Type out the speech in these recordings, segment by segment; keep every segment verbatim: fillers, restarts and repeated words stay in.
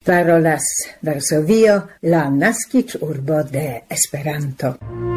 Parolas Varsovio, la naskiĝurbo de Esperanto.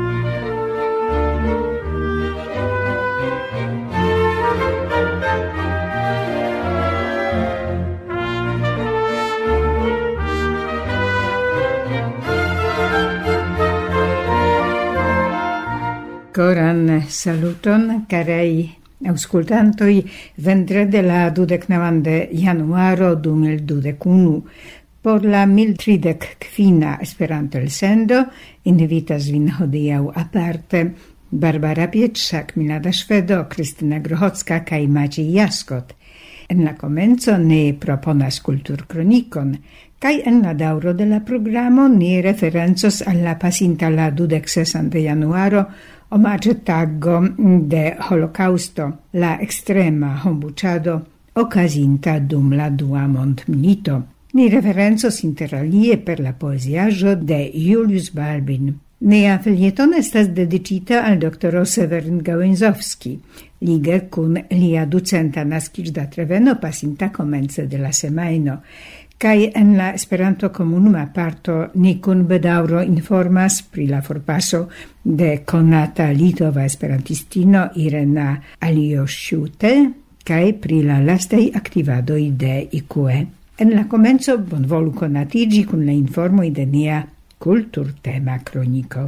Koran saluton, carei auscultantoi, vendrede la dudeknaŭan de januaro du mil dudek unu. Por la mil tridek kvina Esperanto elsendo invitas vin hodiaŭ aparte Barbara Pietrzak, Milada Szwedo, Krystyna Grochocka kaj Maciej Jaskot. En la komenco ni proponas kulturkronikon, kaj en la daŭro de la programo ni referencos al la pasinta la dudek sesan de januaro omaĝe tago de Holokausto, la ekstrema hombuĉado okazinta dum la dua mondmilito. Ni referencos inter alie per la poeziaĵo de Julius Balbin. Nia felieton estas dediĉita al doktoro Severin Gałęzowski, lige kun lia ducenta naskiĝdatreveno pasinta komence de la semajno. Kaj en la Esperanto komunuma parto ni kun bedaŭro informas pri la forpaso de konata litova esperantistino Irena Alioŝute kaj pri la lastaj aktivadoj de I Q E. En la komenco bonvolu konatiĝi kun la informoj de nia kulturtema kroniko.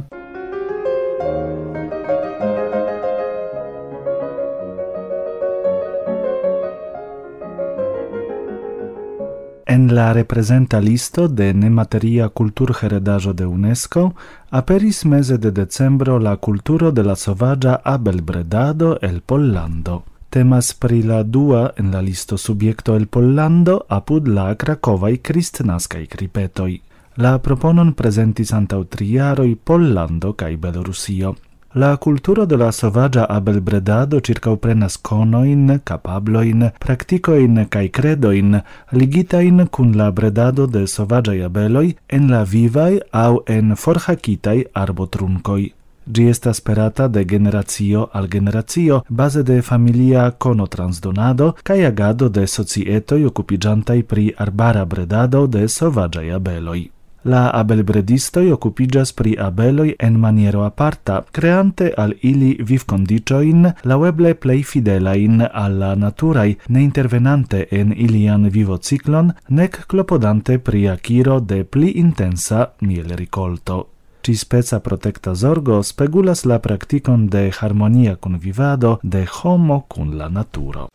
En la representa listo de nemateria kulturheredaĵo de UNESCO aperis meze de decembro la kulturo de la sovaĝa abelbredado el Pollando. Temas pri la dua en la listo subjekto el Pollando apud la krakovaj kristnaskaj kripetoj. La proponon prezentis antaŭ tri jaroj Pollando kaj Belorusio. La kulturo de la sovaĝa abelbredado ĉirkaŭprenas konojn, kapablojn, praktikojn kaj kredojn ligitajn kun la bredado de sovaĝaj abeloj en la vivaj aŭ en forhakitaj arbotrunkoj. Ĝi estas sperata de generacio al generacio baze de familia konotransdonado kaj agado de societoj okupiĝantaj pri arbara bredado de sovaĝaj abeloj. La abelbredistoj okupiĝas pri abeloj en maniero aparta, kreante al ili vivkondiĉojn laŭeble plej fidelajn al la naturaj, ne intervenante en ilian vivociklon, nek klopodante pri akiro de pli intensa mielrikolto. Ĉi-speca protekta zorgo spegulas la praktikon de harmonia kunvivado de homo kun la naturo.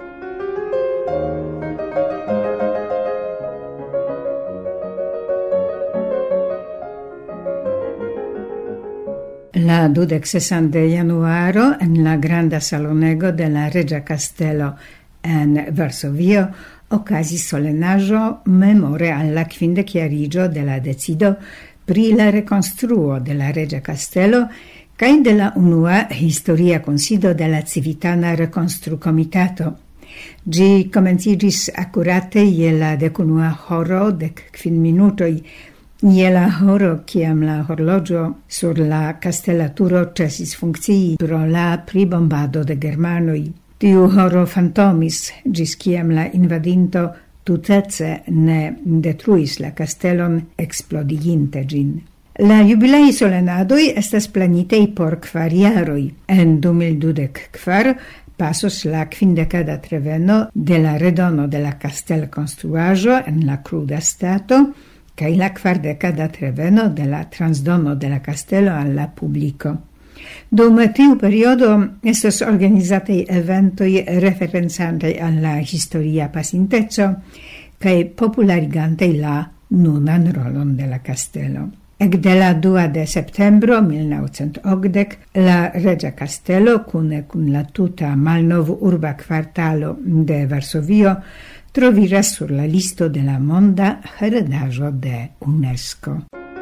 La dudek sesan de januaro en la granda salonego de la Regia Castello en Varsovio okazis solenaĵo memore al la kvindekjariĝo de la decido pri la rekonstruo de la Regia Castello kaj de la unua historia kunsido de la Civitana Rekonstrukomitato. Ĝi komenciĝis akurate je la dekunua horo dek kvin minutoj. Je la horo, kiam la horloĝo sur la kastela turo ĉesis funkcii pro la pribombado de germanoj. Tiu horo fantomis, ĝis kiam la invadinto tutece ne detruis la kastelon eksplodiginte ĝin. La jubilei solenadoj estas planitaj por kvar jaroj. En du mil dudek kvar pasos la kvindekada treveno de la redono de la kastelkonstruaĵo en la kruda stato, kaj la kvardekada treveno de la transdono de la kastelo al la publiko. Dum tiu periodo estos organizataj eventoj referencantaj al la historia pasinteco kaj popularigantaj la nunan rolon de la kastelo. Ekde la dua de septembro mil naŭcent okdek la Regia Castello kune kun la tuta malnovurba kvartalo de Varsovio troviĝas sur la listo de la monda heredaĵo de UNESCO.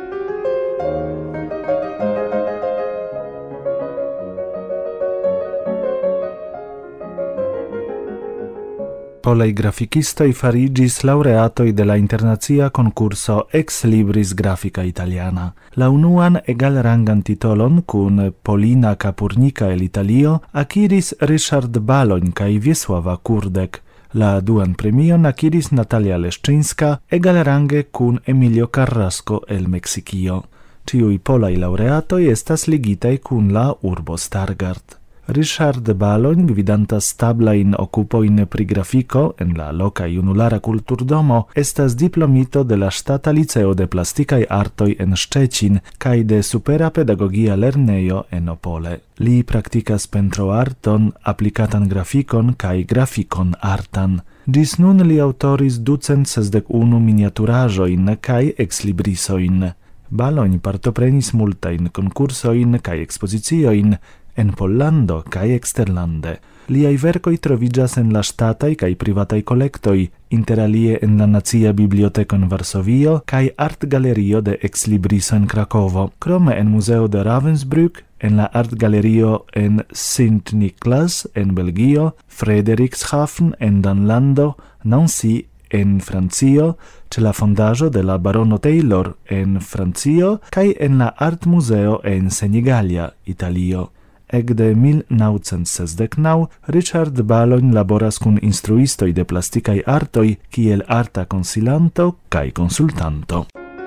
Polaj grafikistoj fariĝis laureatoj de la internacia konkurso Ex Libris Grafica Italiana. La unuan egalrangan titolon kun Polina Kapurnika el Italio akiris Richard Baloń kaj Wiesława Kurdek. La duan premion akiris Natalia Leszczyńska egalrange kun Emilio Carrasco el Meksikio. Ciui polaj laureatoj estas ligitaj kun la urbo Stargard. Richard Baloń, gvidanta stablajn okupojn pri grafiko en la loka junulara kulturdomo, estas diplomito de la Ŝtata Liceo de Plastikaj Artoj en Szczecin kaj de Supera Pedagogia Lernejo en Opole. Li praktikas pentroarton, aplikatan grafikon kaj grafikon artan. Ĝis nun li aŭtoris ducent sesdek unu miniaturaĵojn kaj ekslibrisojn. Baloń partoprenis multajn konkursojn kaj ekspoziciojn en Pollando kaj eksterlande. Liaj verkoj troviĝas en la ŝtataj kaj privataj kolektoj, interalie en la Nacia Biblioteko en Varsovio kaj Artgalerio de Exlibriso en Krakovo. Krome en Muzeo de Ravensbrück, en la Artgalerio en Saint Nicholas en Belgio, Frederikshavn en Danlando, Nancy en Francio, ĉe la fondaĵo de la Barono Taylor en Francio kaj en la Artmuzeo en Senigallia, Italio. Ekde mil naŭcent sesdek naŭ Richard Baloń laboras kun instruistoj de plastikaj artoj kiel arta konsilanto kaj konsultanto.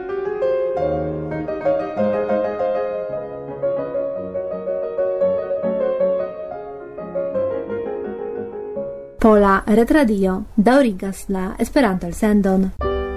Pola Retradio daŭrigas la Esperanto-elsendon.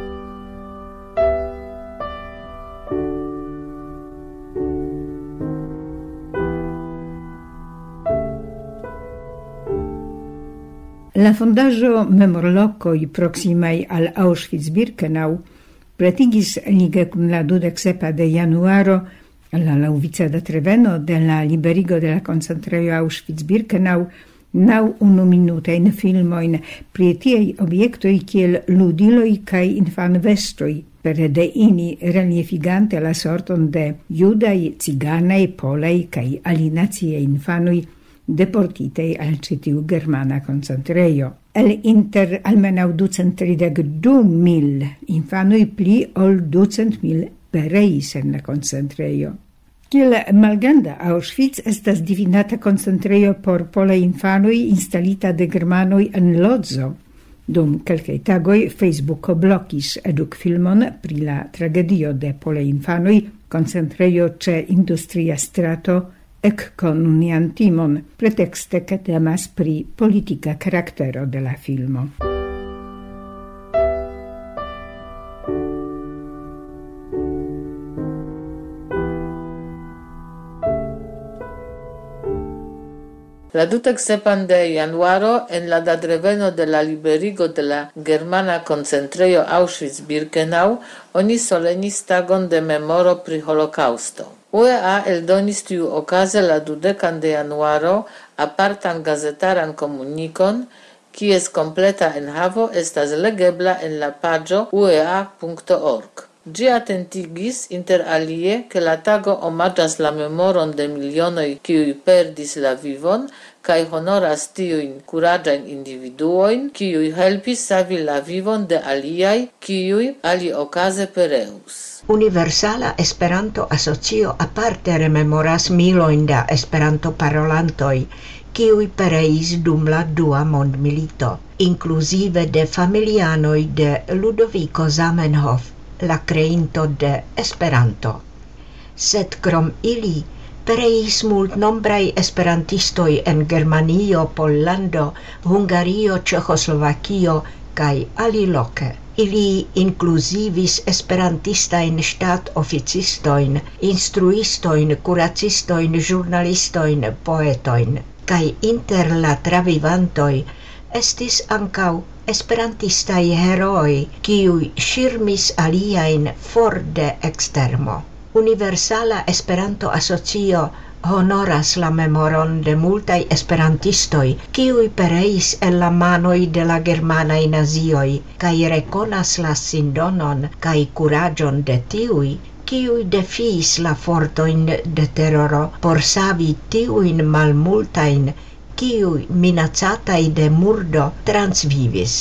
La fondaĵo memorlokoj proksimaj al Auschwitz-Birkenau pretigis lige kun la dudek sepa de januaro la laŭvica datreveno de la liberigo de la koncentrejo Auschwitz-Birkenau naŭ unuminutajn filmojn pri tiaj objektoj kiel ludiloj kaj infanvestoj, pere de ini reliefigante la sorton de judaj, ciganaj, polaj kaj alinaciaj infanoj deportitei al citiu germana concentrejo. El inter almenau ducent tridek du mil infanoi pli ol ducent mil pereis en la concentrejo. Kiel malgranda Auschwitz estas difinata concentrejo por polaj infanoj instalita de germanoj en Lodzo. Dum kelkaj tagoj Facebooko blokis edukfilmon pri la tragedio de polaj infanoj, concentrejo ĉe industria strato ec con nian timon, pretexte che temas pri politica karaktero de la filmo. La dudek sepan de januaro en la datreveno de la liberigo de la germana koncentrejo Auschwitz-Birkenau oni solenis tagon de memoro pri Holokausto. U E A eldonis tiu okaze la dudekan de januaro apartan gazetaran komunikon, kies kompleta enhavo estas legebla en la paĝo u e a punkto org. Ĝi atentigis inter alie ke la tago omaĝas la memoron de milionoj kiuj perdis la vivon kaj honoras tiujn kuraĝajn individuojn, kiuj helpis savi la vivon de aliaj, kiuj aliokaze pereus. Universala Esperanto Asocio aparte rememoras milojn da Esperanto-parolantoj, kiuj pereis dum la dua mondmilito, inkluzive de familianoj de Ludovico Zamenhof, la kreinto de Esperanto. Sed krom ili pereis multnombraj esperantistoj en Germanio, Pollando, Hungario, Ĉeĥoslovakio kaj aliloke. Ili inkluzivis esperantistajn ŝtat-oficistojn, instruistojn, kuracistojn, ĵurnalistojn, poetojn. Kaj inter la travivantoj estis ankaŭ esperantistaj herooj, kiuj ŝirmis aliajn for de ekstermo. Universala Esperanto-Asocio honoras la memoron de multaj esperantistoj, kiuj pereis en la manoj de la germanaj nazioj, kaj rekonas la sindonon kaj kuraĝon de tiuj, kiuj defiis la fortojn de teroro por savi tiujn malmultajn, kiuj minacataj de murdo transvivis.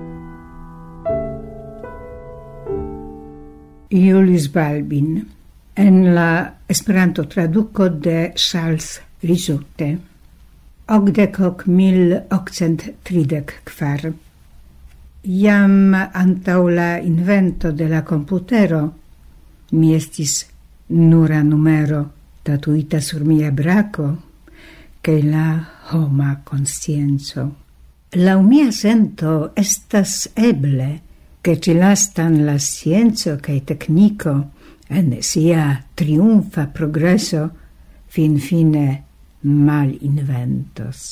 Julius Balbin. en la Esperanto traduko de Charles Rizoute. Okdekok mil okcent tridek kvar. Jam antaŭ la invento de la komputero mi estis nura numero tatuita sur mia brako kaj la homa konscienco. Laŭ mia sento estas eble, ke ĉilastan la scienco kaj tekniko en sia triumfa progreso finfine malinventos.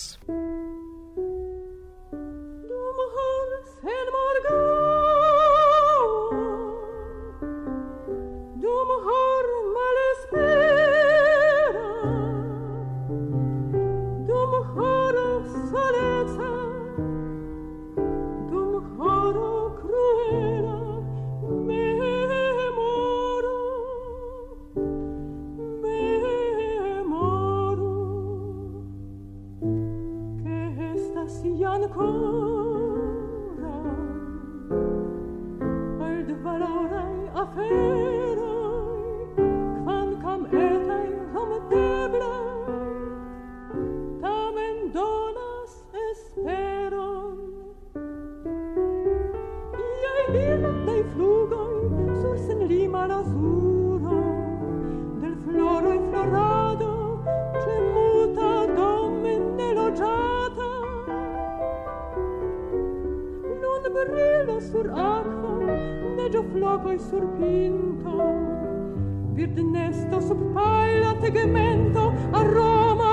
Sur aqua, neggio flocoi sur pinto, Virt nesto sub paila tegmento, a Roma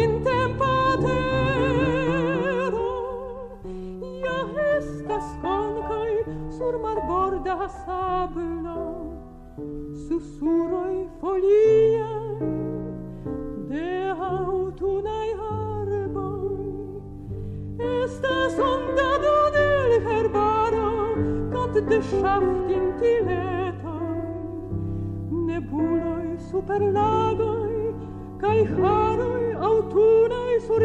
printempatero. Ja estas concoi sur marborda sablo, Susurroi folia de autunai arboi. Estas ondado del herbaro, de schaft intiletoi, nebuloi super lagoi, kai haroi autunai sur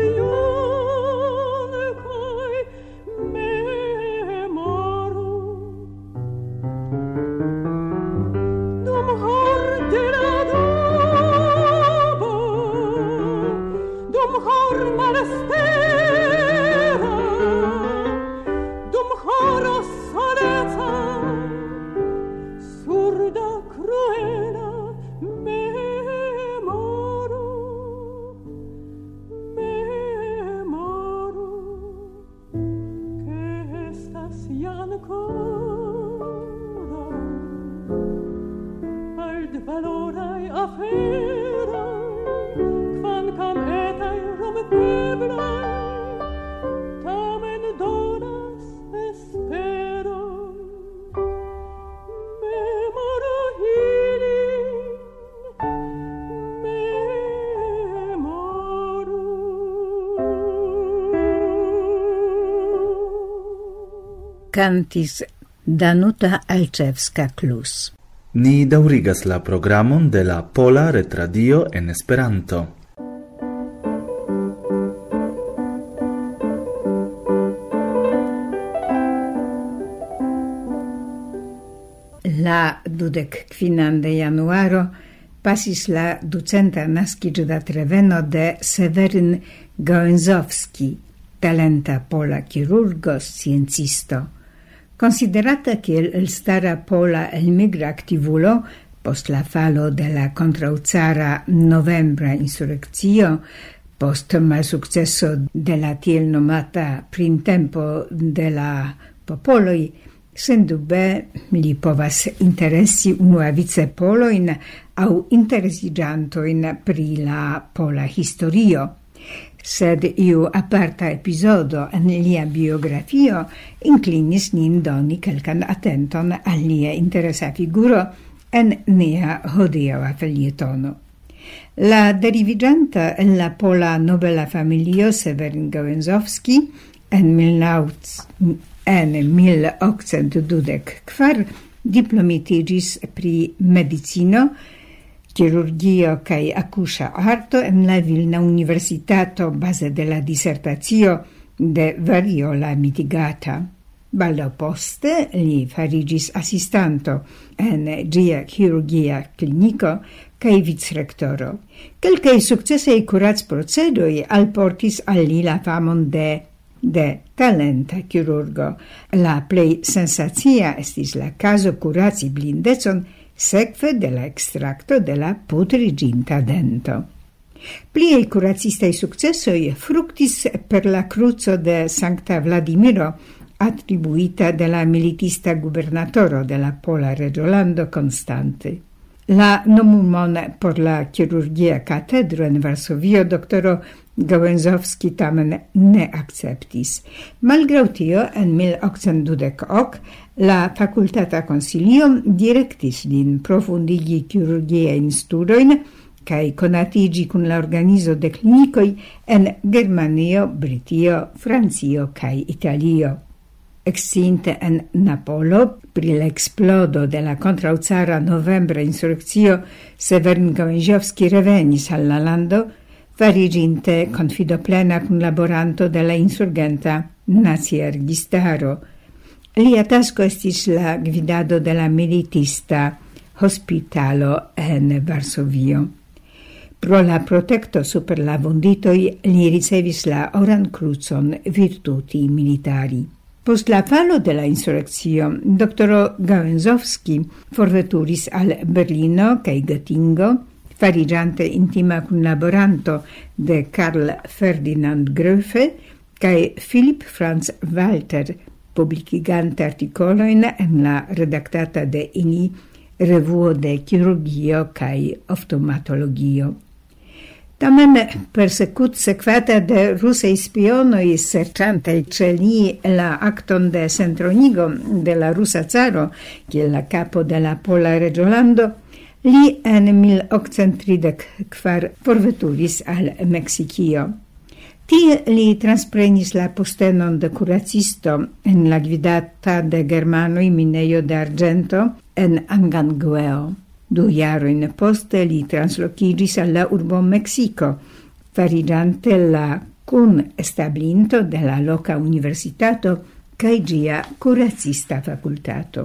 iuncoi memoru. Dum hor de la dubo, dum hor malespera, dum horos surda cruela memoru, memoru, que estas ja ancora alt valorai aferoi, quancam etai rompeblai, tamen donas esperoi. Cantis Danuta Alczewska-Klus. Ni daŭrigas la programon de la Pola Retradio en Esperanto. La dudek kvinan de januaro pasis la ducenta naskiĝdatreveno de Seweryn Gołęzowski, talenta pola chirurgo, sciencisto. Considerata kiel elstara pola elmigra aktivulo post la falo de la kontraŭcara novembra insurekcio, post malsukceso de la tiel nomata printempo de la popoloj, sendube li povas interesi unuavice polojn aŭ interesiĝantojn pri la pola historio. Sed iu aparta episodo en lia biografio inclinis nin doni kelkan atenton al lia interesa figuro en nia hodiaŭa felietono. La deriviĝanta en la pola nobela familio Seweryn Gołęzowski en mil okcent dudek kvar diplomitiĝis pri medicino, chirurgio kaj akuŝa arto en la Vilna Universitato baze de la disertacio de Variola mitigata. Baldaŭ poste li fariĝis asistanto en ĝia chirurgia kliniko kaj vicrektoro. Kelkaj sukcesaj kuracprocedoj alportis al li la famon de de talenta chirurgo. La plej sensacia estis la caso kuraci blindecon sekve de la ekstrakto de la putriĝinta dento. Pliaj kuracistaj sukcesoj fruktis per la kruco de Sankta Vladimiro attribuita de la militista gubernatoro de la Pola Reĝolando Konstante. La nomumon por la chirurgia katedro en Varsovio doktoro Gałęzowski tamen ne akceptis. Malgraŭ tio, en mil okcent dudek ok la fakultata konsilio direktis lin profundigi chirurgiajn studojn kaj konatiĝi kun la organizo de klinikoj en Germanio, Britio, Francio kaj Italio. Exinte en Napolo, pri l'explodo de la kontraŭcara novembra insurekcio, Severin Gałęziowski revenis al la lando, fariĝinte konfidoplena kunlaboranto de la insurgenta Nacia Registaro. Lia tasko estis la gvidado de la militista hospitalo en Varsovio. Pro la protekto super la vunditoj li ricevis la oran krucon virtuti militari. Post la falo de la insurekcio, doktoro Gałęzowski forveturis al Berlino kaj Gotingo, fariĝante intima kunlaboranto de Karl Ferdinand Gröfe kaj Philipp Franz Walter, publikigante artikolojn en la redaktata de ili revuo de chirurgio kaj oftalmatologio. Tamen persekut sekvata de rusaj spionoj serĉantaj ĉe li la akton de sentronigo de la rusa caro kiel la kapo de la Pola Reĝolando, li en mil okcent tridek kvar forveturis al Meksikio. Tie li transprenis la postenon de kuracisto en la gvidata de germanoj minejo de arĝento en Angangueo. Du jarojn poste li translokiĝis al la urbo Meksiko, fariĝante la kun establinto de la loka universitato kaj ĝia kuracista fakultato.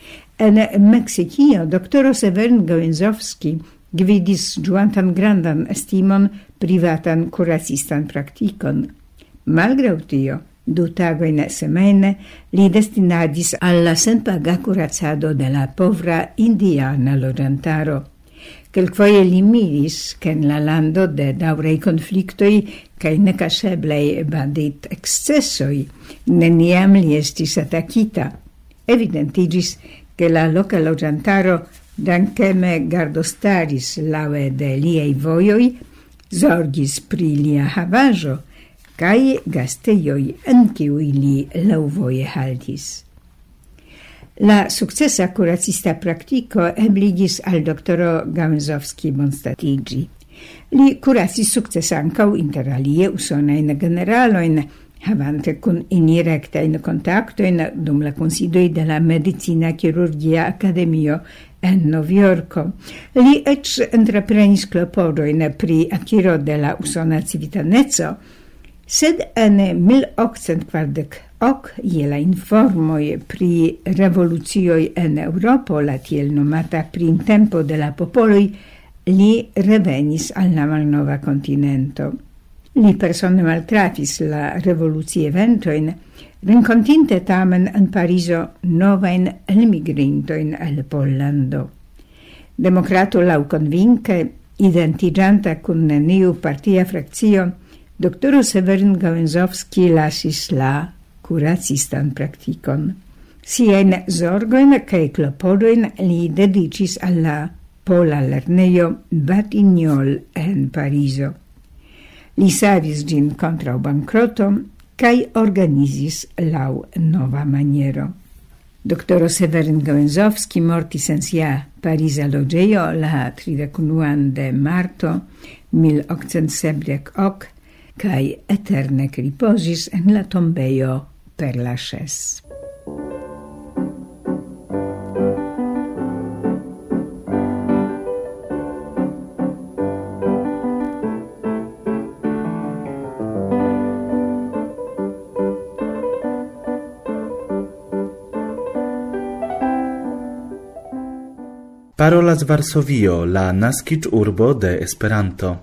En Meksikio doktoro Severin Gałęzowski gvidis ĝuantan grandan estimon privatan kuracistan praktikon. Malgraŭ tio, du tagojn semajne li destinadis al la senpaga kuracado de la povra indiana loĝantaro. Kelkfoje li miris, ke en la lando de daŭraj konfliktoj kaj nekaŝeblaj bandit-ekscesoj neniam li estis atakita. Evidentiĝis, ke la loka loĝantaro dankeme gardostaris laŭe de liaj vojoj, zorgis pri lia havaĵo kaj gastejoj en kiuj li laŭvoje haltis. La sukcesa kuracista praktiko ebligis al doktoro Gałęzowski bonstatiĝi. Li kuracis sukcese ankaŭ inter alie usonajn generalojn, havante kun ili rektajn kontaktojn dum la kunsidoj de la Medicina Chirurgia Akademio en Novjorko. Li eĉ entreprenis klopodojn pri akiro de la usona civitaneco, sed en mil okcent kvardek ok je la informoj pri revolucioj en Eŭropo, la tiel nomata printempo de la popoloj, li revenis al la malnova kontinento. Li persone maltrafis la revoluci eventojn, renkontinte tamen en Parizo novajn elmigrintojn el Pollando. Demokrato laŭkonvinke, identiĝanta kun neniu partia frakcio, doktoro Severin Gałęzowski lasis la kuracistan praktikon. Siajn zorgojn kaj klopodojn li dediĉis al la pola lernejo Batignolles en Parizo. Li savis ĝin kontraŭ bankroto kaj organizis laŭ nova maniero. Doktoro Severin Gałęzowski mortis en sia pariza loĝejo la tridekunuan de marto mil okcent sepdek ok kaj eterne ripozis en la tombejo Père Lachaise. Parolas Varsovio, la naskiĝurbo de Esperanto.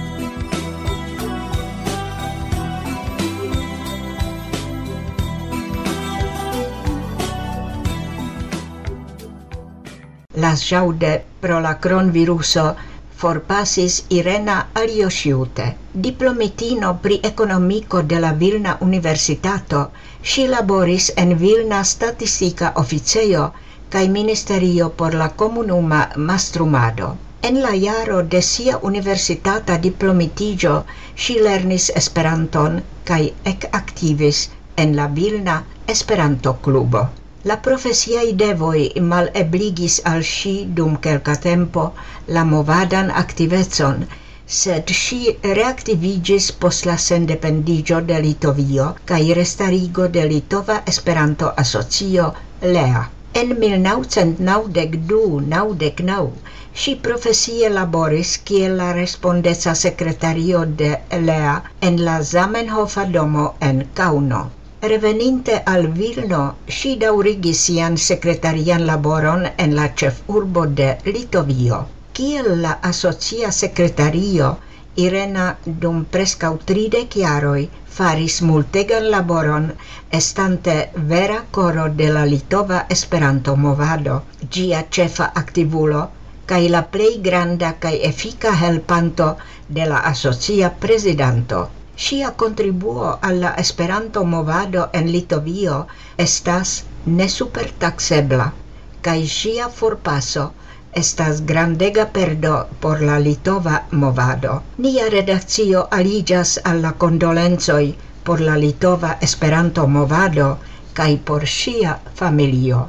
Lasĵaŭde pro la kronviruso forpasis Irena Aljoŝiute. Diplomitino pri ekonomiko de la Vilna Universitato, ŝi laboris en Vilna Statistika Oficejo kaj Ministerio por la Komunuma Mastrumado. En la jaro de sia universitata diplomitiĝo ŝi lernis Esperanton kaj ekaktivis en la Vilna Esperanto-klubo. La profesiaj devoj malebligis al ŝi dum kelka tempo la movadan aktivecon, sed ŝi reaktiviĝis post la sendependiĝo de Litovio kaj restarigo de Litova Esperanto-Asocio Lea. En mil naŭcent naŭdek du naŭdek naŭ ŝi profesie laboris kiel la respondeca sekretario de Lea en la Zamenhofa domo en Kauno. Reveninte al Vilno, ŝi daŭrigis sian sekretarian laboron en la ĉefurbo de Litovio. Kiel la asocia sekretario, Irena dum preskaŭ tridek jaroj faris multegan laboron, estante vera koro de la litova Esperanto-movado, ĝia ĉefa aktivulo, kaj la plej granda kaj efika helpanto de la asocia prezidanto. Ŝia kontribuo al la Esperanto-movado en Litovio estas nesupertaksebla, kaj ŝia forpaso estas grandega perdo por la litova movado. Nia redakcio aliĝas al la kondolencoj por la litova Esperanto-movado kaj por ŝia familio.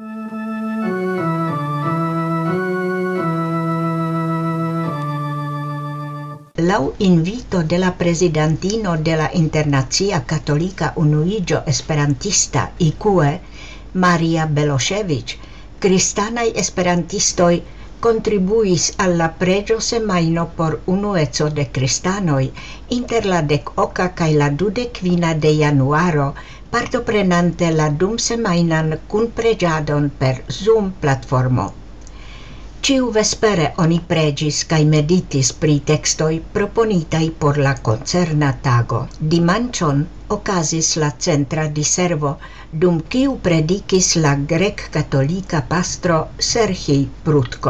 Lau invito de la presidentino de la Internacia Katolika Unuiĝo Esperantista I Q E, Maria Beloŝeviĉ, kristanaj esperantistoj kontribuis al la preĝo semajno por unueco de kristanoj inter la dek oka kaj la dudek kvina de januaro, partoprenante la dumsemajnan kunpreĝadon per Zoom platformo. Ciu vespere oni pregis kaj meditis pri tekstoj proponitaj por la koncerna tago. Dimanĉon okazis la centra diservo, dum kiu predikis la grek-katolika pastro Serhij Prudko.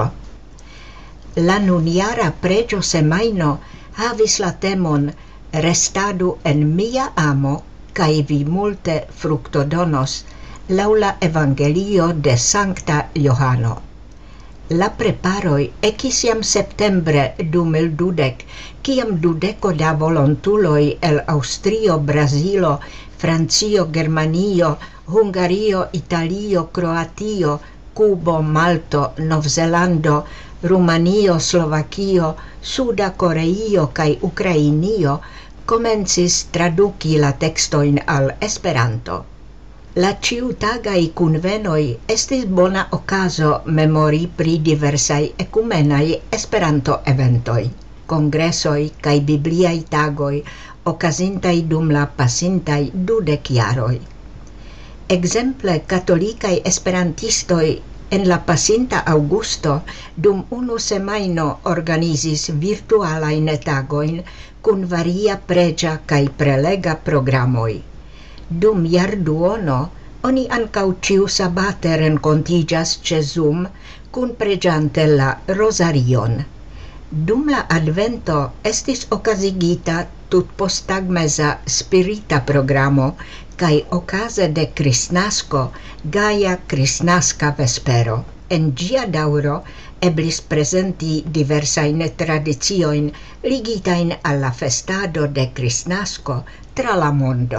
La nunjara preĝo semajno havis la temon Restadu en mia amo kaj vi multe fruktodonos, laŭ la Evangelio de Sankta Johano. La preparoj ekis jam septembre du mil dudek, kiam dudeko da volontuloj el Aŭstrio, Brazilo, Francio, Germanio, Hungario, Italio, Kroatio, Kubo, Malto, Novzelando, Rumanio, Slovakio, Suda Koreio kaj Ukrainio komencis traduki la tekstojn al Esperanto. La ĉiutagaj kunvenoj estis bona okazo memori pri diversaj ekumenaj Esperanto-eventoj, kongresoj kaj bibliaj tagoj okazintaj dum la pasintaj dudek jaroj. Ekzemple katolikaj esperantistoj en la pasinta aŭgusto dum unu semajno organizis virtualajn tagojn kun varia preĝa kaj prelega programoj. Dum jarduono, oni ankaŭ ĉiusabate renkontiĝas ĉe Zoom kunpreĝante la rozarion. Dum la advento estis okazigita tutposttagmeza spirita programo kaj okaze de Kristnasko gaja Kristnaska vespero. En ĝia daŭro eblis prezenti diversajn tradiciojn ligitajn al la festado de Kristnasko tra la mondo.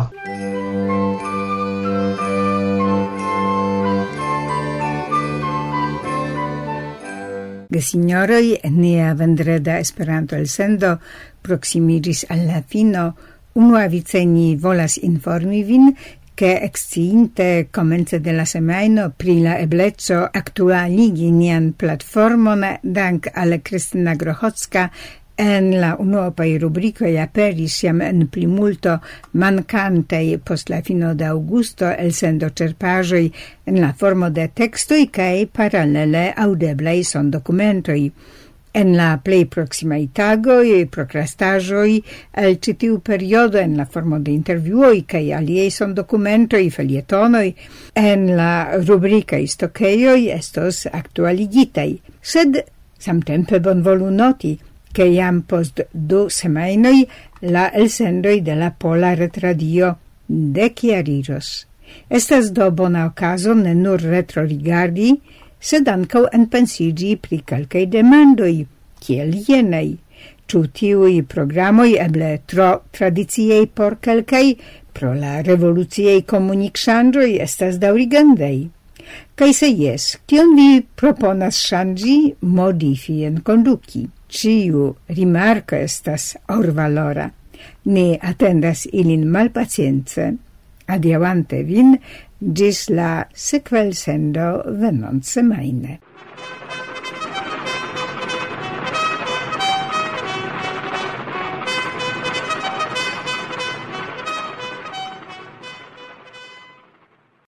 Gesignoroj, nia vendreda Esperanto elsendo proksimiĝis al la fino. Unuavice ni volas informi vin, che exciinte comence de la semajno pri la ebleco aktualigi nian platformon dank al Kristina Grochocka En la unuopaj rubrikoj aperis jam en plimulto mankantaj post la fino de aŭgusto elsendoĉerpaĵoj en la formo de tekstoj kaj paralele aŭdeblaj sondokumentoj. En la plej proksimaj tagoj prokrastaĵoj el ĉi tiu periodo en la formo de intervjuoj kaj aliaj sondokumentoj, felietonoj en la rubrikaj stokejoj estos aktualigitaj. Sed samtempe bonvolu noti, che jam post du semajnoj la elsendoj de la Pola Retradio dechiariĝos. Estas do bona okazo ne nur retrorigardi, sed ankaŭ enpensiĝi pri kelkaj demandoj, kiel jenaj. Ĉu tiuj programoj eble tro tradiciaj por kelkaj, pro la revoluciaj komunikŝanĝoj estas daŭrigandaj? Kaj se jes, kion vi proponas ŝanĝi, modifi, enkonduki? Ciu rimarco estas orvalora. Ne attendas ilin malpacience. Adiavante vin, gis la sequel sendo venont semaine.